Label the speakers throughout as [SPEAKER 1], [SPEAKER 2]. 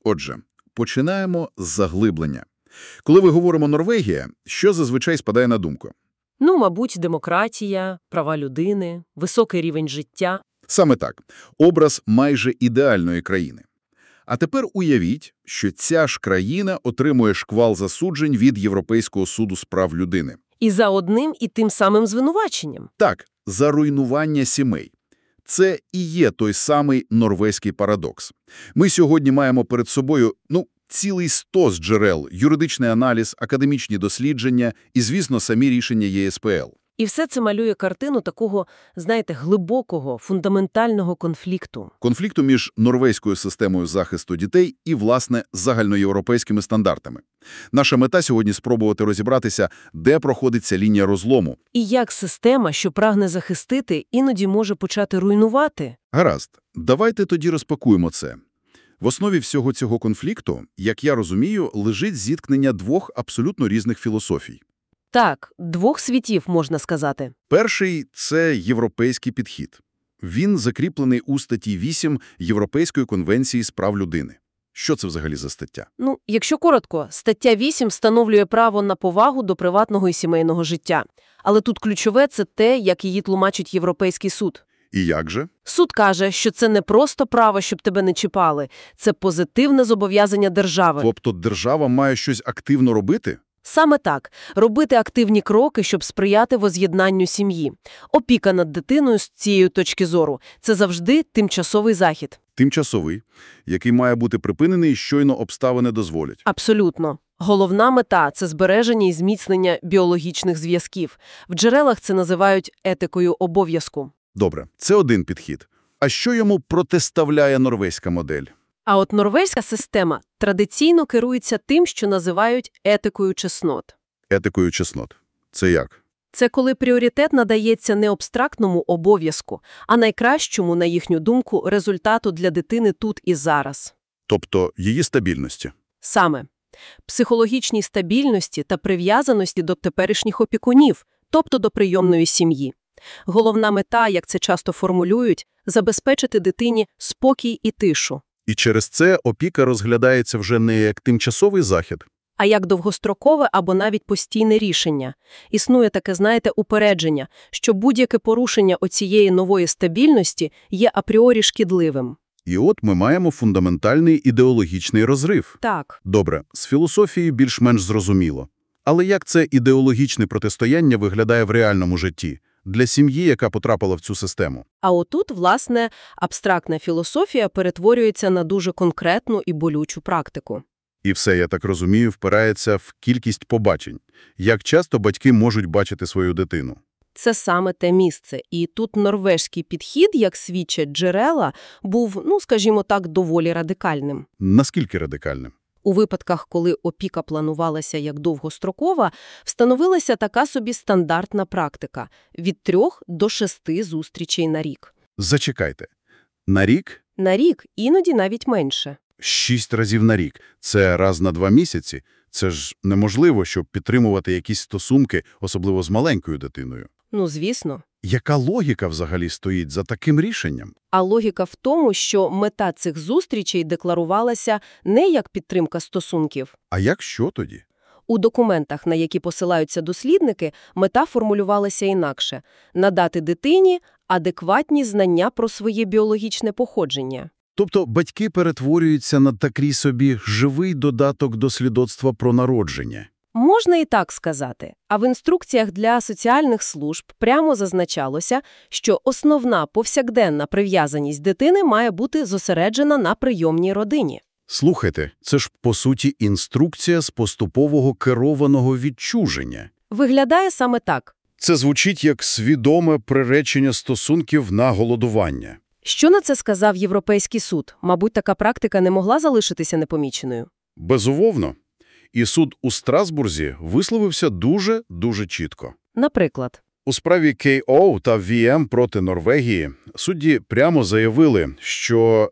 [SPEAKER 1] Отже, починаємо з заглиблення. Коли ми говоримо «Норвегія», що зазвичай спадає на думку?
[SPEAKER 2] Ну, мабуть, демократія, права людини, високий рівень життя.
[SPEAKER 1] Саме так. Образ майже ідеальної країни. А тепер уявіть, що ця ж країна отримує шквал засуджень від Європейського суду з прав людини.
[SPEAKER 2] І за одним і тим самим звинуваченням.
[SPEAKER 1] Так, за руйнування сімей. Це і є той самий норвезький парадокс. Ми сьогодні маємо перед собою, цілий стос джерел, юридичний аналіз, академічні дослідження і, звісно, самі рішення ЄСПЛ.
[SPEAKER 2] І все це малює картину такого, знаєте, глибокого, фундаментального конфлікту.
[SPEAKER 1] Конфлікту між норвезькою системою захисту дітей і, власне, загальноєвропейськими стандартами. Наша мета сьогодні – спробувати розібратися, де проходить ця лінія розлому.
[SPEAKER 2] І як система, що прагне захистити, іноді може почати руйнувати.
[SPEAKER 1] Гаразд, давайте тоді розпакуємо це. В основі всього цього конфлікту, як я розумію, лежить зіткнення двох абсолютно різних філософій.
[SPEAKER 2] Так, двох світів, можна сказати.
[SPEAKER 1] Перший – це європейський підхід. Він закріплений у статті 8 Європейської конвенції з прав людини. Що це взагалі за стаття?
[SPEAKER 2] Якщо коротко, стаття 8 встановлює право на повагу до приватного і сімейного життя. Але тут ключове – це те, як її тлумачить Європейський суд.
[SPEAKER 1] І як же?
[SPEAKER 2] Суд каже, що це не просто право, щоб тебе не чіпали. Це позитивне зобов'язання держави.
[SPEAKER 1] Тобто держава має щось активно робити?
[SPEAKER 2] Саме так. Робити активні кроки, щоб сприяти воз'єднанню сім'ї. Опіка над дитиною з цієї точки зору – це завжди тимчасовий захід.
[SPEAKER 1] Тимчасовий, який має бути припинений, щойно обставини дозволять.
[SPEAKER 2] Абсолютно. Головна мета – це збереження і зміцнення біологічних зв'язків. В джерелах це називають етикою обов'язку.
[SPEAKER 1] Добре, це один підхід. А що йому протиставляє норвезька модель?
[SPEAKER 2] А от норвезька система традиційно керується тим, що називають етикою чеснот.
[SPEAKER 1] Етикою чеснот. Це як?
[SPEAKER 2] Це коли пріоритет надається не абстрактному обов'язку, а найкращому, на їхню думку, результату для дитини тут і зараз.
[SPEAKER 1] Тобто її стабільності.
[SPEAKER 2] Саме. Психологічній стабільності та прив'язаності до теперішніх опікунів, тобто до прийомної сім'ї. Головна мета, як це часто формулюють, забезпечити дитині спокій і тишу.
[SPEAKER 1] І через це опіка розглядається вже не як тимчасовий захід,
[SPEAKER 2] А як довгострокове або навіть постійне рішення. Існує таке, упередження, що будь-яке порушення оцієї нової стабільності є апріорі шкідливим.
[SPEAKER 1] І от ми маємо фундаментальний ідеологічний розрив.
[SPEAKER 2] Так.
[SPEAKER 1] Добре, з філософією більш-менш зрозуміло. Але як це ідеологічне протистояння виглядає в реальному житті? Для сім'ї, яка потрапила в цю систему.
[SPEAKER 2] А отут, власне, абстрактна філософія перетворюється на дуже конкретну і болючу практику.
[SPEAKER 1] І все, я так розумію, впирається в кількість побачень. Як часто батьки можуть бачити свою дитину?
[SPEAKER 2] Це саме те місце. І тут норвезький підхід, як свідчать джерела, був, скажімо так, доволі радикальним.
[SPEAKER 1] Наскільки радикальним?
[SPEAKER 2] У випадках, коли опіка планувалася як довгострокова, встановилася така собі стандартна практика – від 3 до 6 зустрічей на рік.
[SPEAKER 1] Зачекайте. На рік?
[SPEAKER 2] На рік, іноді навіть менше.
[SPEAKER 1] 6 разів на рік. Це раз на 2 місяці. Це ж неможливо, щоб підтримувати якісь стосунки, особливо з маленькою дитиною.
[SPEAKER 2] Звісно.
[SPEAKER 1] Яка логіка взагалі стоїть за таким рішенням?
[SPEAKER 2] А логіка в тому, що мета цих зустрічей декларувалася не як підтримка стосунків.
[SPEAKER 1] А як що тоді?
[SPEAKER 2] У документах, на які посилаються дослідники, мета формулювалася інакше – надати дитині адекватні знання про своє біологічне походження.
[SPEAKER 1] Тобто батьки перетворюються на такий собі живий додаток до свідоцтва про народження.
[SPEAKER 2] Можна і так сказати. А в інструкціях для соціальних служб прямо зазначалося, що основна повсякденна прив'язаність дитини має бути зосереджена на прийомній родині.
[SPEAKER 1] Слухайте, це ж, по суті, інструкція з поступового керованого відчуження.
[SPEAKER 2] Виглядає саме так.
[SPEAKER 1] Це звучить як свідоме приречення стосунків на голодування.
[SPEAKER 2] Що на це сказав Європейський суд? Мабуть, така практика не могла залишитися непоміченою.
[SPEAKER 1] Безумовно. І суд у Страсбурзі висловився дуже чітко.
[SPEAKER 2] Наприклад?
[SPEAKER 1] У справі КО та ВМ проти Норвегії судді прямо заявили, що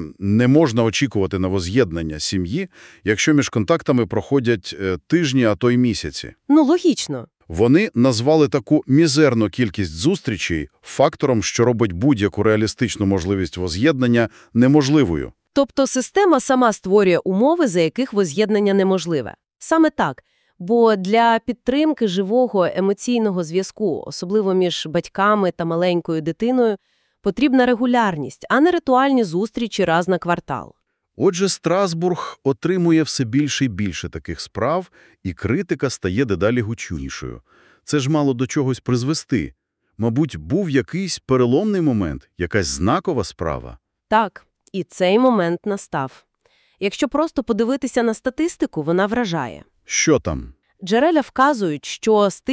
[SPEAKER 1] не можна очікувати на воз'єднання сім'ї, якщо між контактами проходять тижні, а то й місяці.
[SPEAKER 2] Логічно.
[SPEAKER 1] Вони назвали таку мізерну кількість зустрічей фактором, що робить будь-яку реалістичну можливість воз'єднання неможливою.
[SPEAKER 2] Тобто система сама створює умови, за яких воз'єднання неможливе. Саме так. Бо для підтримки живого емоційного зв'язку, особливо між батьками та маленькою дитиною, потрібна регулярність, а не ритуальні зустрічі раз на квартал.
[SPEAKER 1] Отже, Страсбург отримує все більше і більше таких справ, і критика стає дедалі гучнішою. Це ж мало до чогось призвести. Мабуть, був якийсь переломний момент, якась знакова справа.
[SPEAKER 2] Так, і цей момент настав. Якщо просто подивитися на статистику, вона вражає.
[SPEAKER 1] Що там?
[SPEAKER 2] Джерела вказують, що з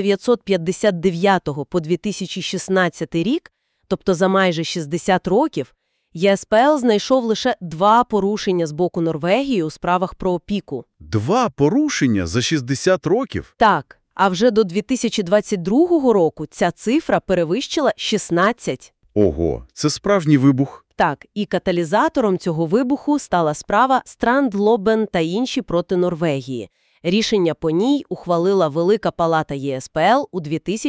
[SPEAKER 2] 1959 по 2016 рік, тобто за майже 60 років, ЄСПЛ знайшов лише 2 порушення з боку Норвегії у справах про опіку.
[SPEAKER 1] 2 порушення за 60 років?
[SPEAKER 2] Так, а вже до 2022 року ця цифра перевищила 16.
[SPEAKER 1] Ого, це справжній вибух.
[SPEAKER 2] Так, і каталізатором цього вибуху стала справа Страндлобен та інші проти Норвегії. Рішення по ній ухвалила Велика Палата ЄСПЛ у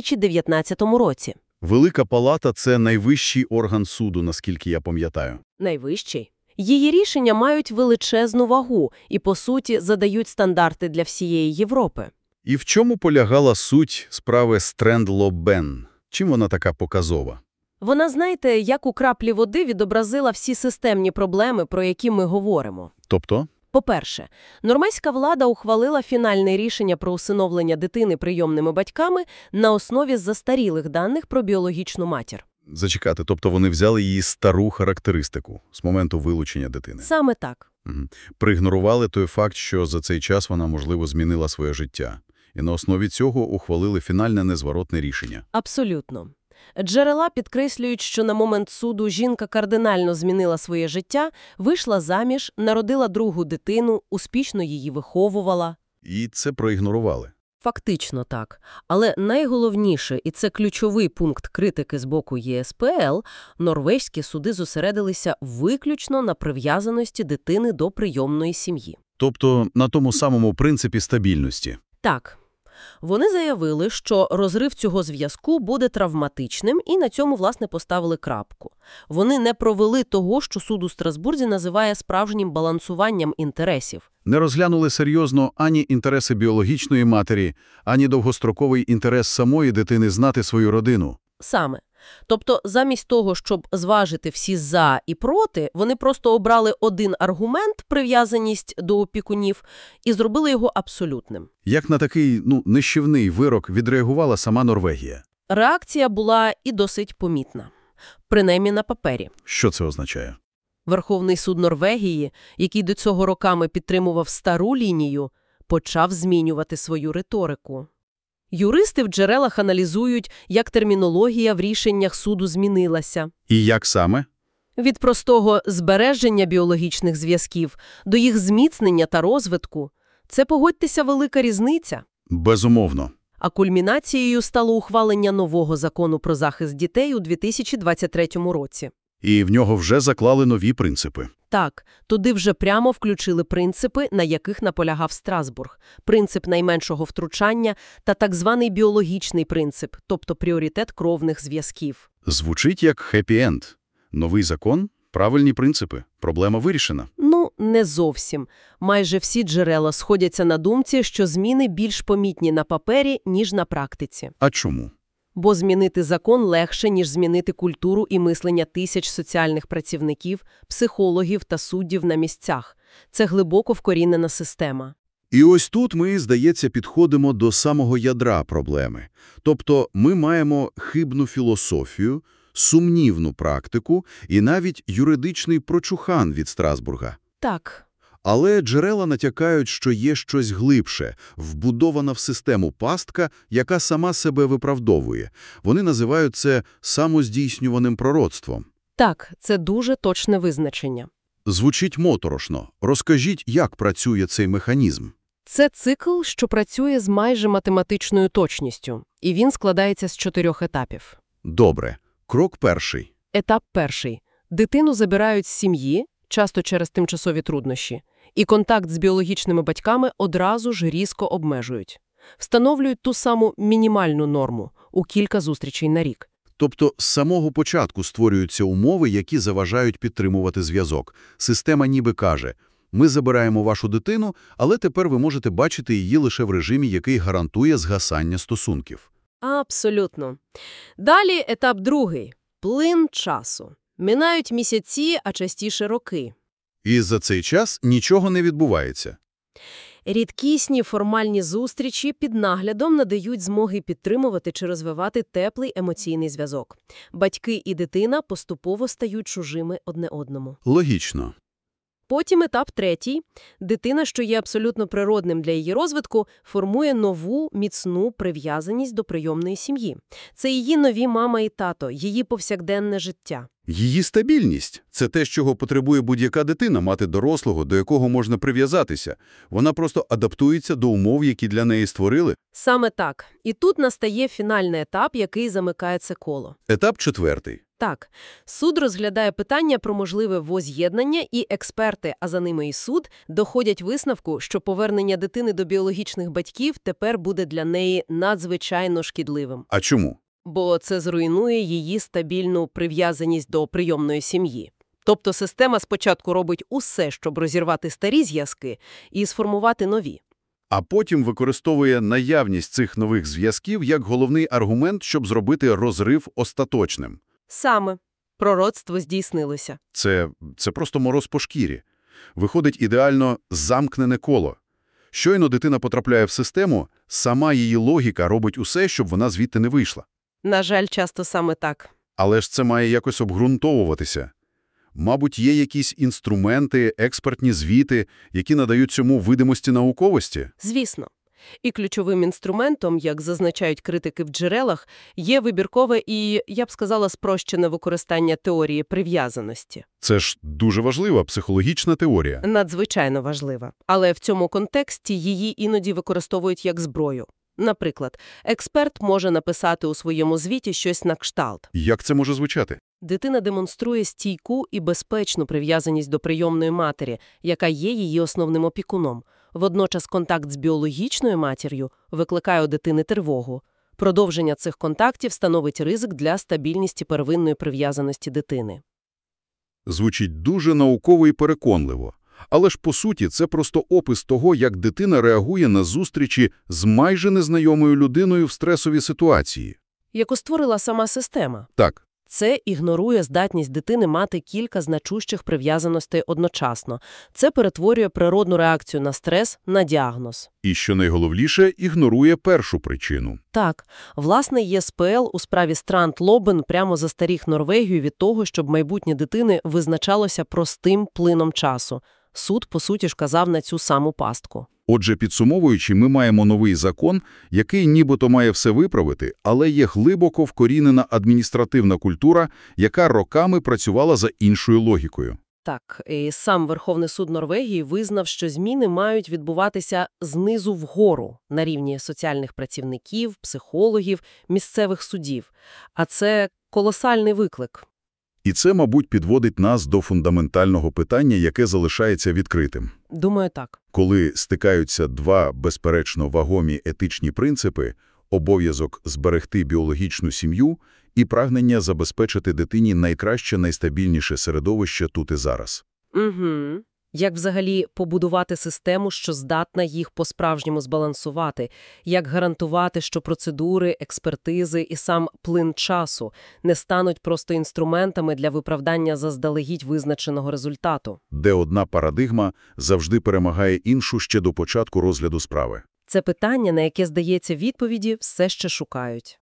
[SPEAKER 2] 2019 році.
[SPEAKER 1] Велика Палата – це найвищий орган суду, наскільки я пам'ятаю.
[SPEAKER 2] Найвищий. Її рішення мають величезну вагу і, по суті, задають стандарти для всієї Європи.
[SPEAKER 1] І в чому полягала суть справи Страндлобен? Чим вона така показова?
[SPEAKER 2] Вона, знаєте, як у краплі води відобразила всі системні проблеми, про які ми говоримо.
[SPEAKER 1] Тобто?
[SPEAKER 2] По-перше, норвезька влада ухвалила фінальне рішення про усиновлення дитини прийомними батьками на основі застарілих даних про біологічну матір.
[SPEAKER 1] Зачекати, тобто вони взяли її стару характеристику з моменту вилучення дитини.
[SPEAKER 2] Саме так.
[SPEAKER 1] Проігнорували той факт, що за цей час вона, можливо, змінила своє життя. І на основі цього ухвалили фінальне незворотне рішення.
[SPEAKER 2] Абсолютно. Джерела підкреслюють, що на момент суду жінка кардинально змінила своє життя, вийшла заміж, народила другу дитину, успішно її виховувала.
[SPEAKER 1] І це проігнорували.
[SPEAKER 2] Фактично так. Але найголовніше, і це ключовий пункт критики з боку ЄСПЛ, норвезькі суди зосередилися виключно на прив'язаності дитини до прийомної сім'ї.
[SPEAKER 1] Тобто на тому самому принципі стабільності.
[SPEAKER 2] Так. Вони заявили, що розрив цього зв'язку буде травматичним і на цьому, власне, поставили крапку. Вони не провели того, що суд у Страсбурзі називає справжнім балансуванням інтересів.
[SPEAKER 1] Не розглянули серйозно ані інтереси біологічної матері, ані довгостроковий інтерес самої дитини знати свою родину.
[SPEAKER 2] Саме. Тобто, замість того, щоб зважити всі «за» і «проти», вони просто обрали один аргумент – прив'язаність до опікунів, і зробили його абсолютним.
[SPEAKER 1] Як на такий, нищівний вирок відреагувала сама Норвегія?
[SPEAKER 2] Реакція була і досить помітна. Принаймні на папері.
[SPEAKER 1] Що це означає?
[SPEAKER 2] Верховний суд Норвегії, який до цього роками підтримував стару лінію, почав змінювати свою риторику. Юристи в джерелах аналізують, як термінологія в рішеннях суду змінилася.
[SPEAKER 1] І як саме?
[SPEAKER 2] Від простого збереження біологічних зв'язків до їх зміцнення та розвитку. Це, погодьтеся, велика різниця.
[SPEAKER 1] Безумовно.
[SPEAKER 2] А кульмінацією стало ухвалення нового закону про захист дітей у 2023 році.
[SPEAKER 1] І в нього вже заклали нові принципи.
[SPEAKER 2] Так, туди вже прямо включили принципи, на яких наполягав Страсбург. Принцип найменшого втручання та так званий біологічний принцип, тобто пріоритет кровних зв'язків.
[SPEAKER 1] Звучить як хеппі-енд. Новий закон, правильні принципи, проблема вирішена.
[SPEAKER 2] Не зовсім. Майже всі джерела сходяться на думці, що зміни більш помітні на папері, ніж на практиці.
[SPEAKER 1] А чому?
[SPEAKER 2] Бо змінити закон легше, ніж змінити культуру і мислення тисяч соціальних працівників, психологів та суддів на місцях. Це глибоко вкорінена система.
[SPEAKER 1] І ось тут ми, здається, підходимо до самого ядра проблеми. Тобто ми маємо хибну філософію, сумнівну практику і навіть юридичний прочухан від Страсбурга.
[SPEAKER 2] Так.
[SPEAKER 1] Але джерела натякають, що є щось глибше, вбудована в систему пастка, яка сама себе виправдовує. Вони називають це самоздійснюваним пророцтвом.
[SPEAKER 2] Так, це дуже точне визначення.
[SPEAKER 1] Звучить моторошно. Розкажіть, як працює цей механізм?
[SPEAKER 2] Це цикл, що працює з майже математичною точністю, і він складається з 4 етапів.
[SPEAKER 1] Добре. Крок перший.
[SPEAKER 2] Етап перший. Дитину забирають з сім'ї, часто через тимчасові труднощі, і контакт з біологічними батьками одразу ж різко обмежують. Встановлюють ту саму мінімальну норму – у кілька зустрічей на рік.
[SPEAKER 1] Тобто з самого початку створюються умови, які заважають підтримувати зв'язок. Система ніби каже: ми забираємо вашу дитину, але тепер ви можете бачити її лише в режимі, який гарантує згасання стосунків.
[SPEAKER 2] Абсолютно. Далі етап другий – плин часу. Минають місяці, а частіше роки.
[SPEAKER 1] І за цей час нічого не відбувається.
[SPEAKER 2] Рідкісні формальні зустрічі під наглядом надають змоги підтримувати чи розвивати теплий емоційний зв'язок. Батьки і дитина поступово стають чужими одне одному.
[SPEAKER 1] Логічно.
[SPEAKER 2] Потім етап третій. Дитина, що є абсолютно природним для її розвитку, формує нову, міцну прив'язаність до прийомної сім'ї. Це її нові мама і тато, її повсякденне життя.
[SPEAKER 1] Її стабільність – це те, чого потребує будь-яка дитина, мати дорослого, до якого можна прив'язатися. Вона просто адаптується до умов, які для неї створили.
[SPEAKER 2] Саме так. І тут настає фінальний етап, який замикає це коло.
[SPEAKER 1] Етап четвертий.
[SPEAKER 2] Так, суд розглядає питання про можливе воз'єднання, і експерти, а за ними і суд, доходять висновку, що повернення дитини до біологічних батьків тепер буде для неї надзвичайно шкідливим.
[SPEAKER 1] А чому?
[SPEAKER 2] Бо це зруйнує її стабільну прив'язаність до прийомної сім'ї. Тобто система спочатку робить усе, щоб розірвати старі зв'язки і сформувати нові.
[SPEAKER 1] А потім використовує наявність цих нових зв'язків як головний аргумент, щоб зробити розрив остаточним.
[SPEAKER 2] Саме. Пророцтво здійснилося.
[SPEAKER 1] Це просто мороз по шкірі. Виходить ідеально замкнене коло. Щойно дитина потрапляє в систему, сама її логіка робить усе, щоб вона звідти не вийшла.
[SPEAKER 2] На жаль, часто саме так.
[SPEAKER 1] Але ж це має якось обґрунтовуватися. Мабуть, є якісь інструменти, експертні звіти, які надають цьому видимості науковості?
[SPEAKER 2] Звісно. І ключовим інструментом, як зазначають критики в джерелах, є вибіркове і, я б сказала, спрощене використання теорії прив'язаності.
[SPEAKER 1] Це ж дуже важлива психологічна теорія.
[SPEAKER 2] Надзвичайно важлива. Але в цьому контексті її іноді використовують як зброю. Наприклад, експерт може написати у своєму звіті щось на кшталт.
[SPEAKER 1] Як це може звучати?
[SPEAKER 2] Дитина демонструє стійку і безпечну прив'язаність до прийомної матері, яка є її основним опікуном. Водночас контакт з біологічною матір'ю викликає у дитини тривогу. Продовження цих контактів становить ризик для стабільності первинної прив'язаності дитини.
[SPEAKER 1] Звучить дуже науково і переконливо. Але ж, по суті, це просто опис того, як дитина реагує на зустрічі з майже незнайомою людиною в стресовій ситуації.
[SPEAKER 2] Яку створила сама система.
[SPEAKER 1] Так.
[SPEAKER 2] Це ігнорує здатність дитини мати кілька значущих прив'язаностей одночасно. Це перетворює природну реакцію на стрес на діагноз.
[SPEAKER 1] І, що найголовніше, ігнорує першу причину.
[SPEAKER 2] Так, власне, ЄСПЛ у справі Странд-Лоббен прямо застеріг Норвегію від того, щоб майбутнє дитини визначалося простим плином часу. Суд, по суті ж, казав на цю саму пастку.
[SPEAKER 1] Отже, підсумовуючи, ми маємо новий закон, який нібито має все виправити, але є глибоко вкорінена адміністративна культура, яка роками працювала за іншою логікою.
[SPEAKER 2] Так, і сам Верховний суд Норвегії визнав, що зміни мають відбуватися знизу вгору на рівні соціальних працівників, психологів, місцевих судів. А це колосальний виклик.
[SPEAKER 1] І це, мабуть, підводить нас до фундаментального питання, яке залишається відкритим.
[SPEAKER 2] Думаю, так.
[SPEAKER 1] Коли стикаються два, безперечно, вагомі етичні принципи – обов'язок зберегти біологічну сім'ю і прагнення забезпечити дитині найкраще, найстабільніше середовище тут і зараз.
[SPEAKER 2] Угу. Як взагалі побудувати систему, що здатна їх по-справжньому збалансувати? Як гарантувати, що процедури, експертизи і сам плин часу не стануть просто інструментами для виправдання заздалегідь визначеного результату?
[SPEAKER 1] Де одна парадигма завжди перемагає іншу ще до початку розгляду справи.
[SPEAKER 2] Це питання, на яке, здається, відповіді все ще шукають.